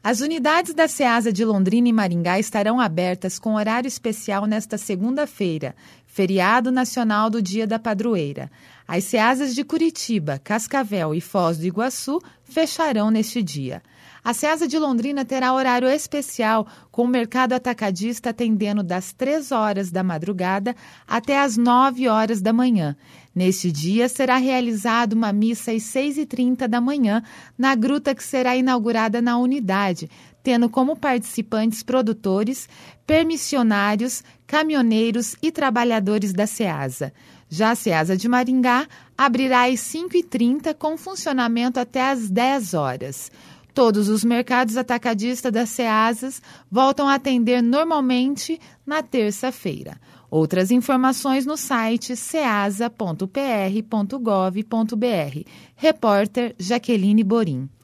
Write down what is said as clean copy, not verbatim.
As unidades da Ceasa de Londrina e Maringá estarão abertas com horário especial nesta segunda-feira, feriado nacional do Dia da Padroeira. As Ceasas de Curitiba, Cascavel e Foz do Iguaçu fecharão neste dia. A Ceasa de Londrina terá horário especial, com o mercado atacadista atendendo das 3 horas da madrugada até as 9 horas da manhã. Neste dia, será realizada uma missa às 6h30 da manhã, na gruta que será inaugurada na unidade, tendo como participantes produtores, permissionários, caminhoneiros e trabalhadores da Ceasa. Já a Ceasa de Maringá abrirá às 5h30 com funcionamento até às 10 horas. Todos os mercados atacadistas das Ceasas voltam a atender normalmente na terça-feira. Outras informações no site ceasa.pr.gov.br. Repórter Jaqueline Borim.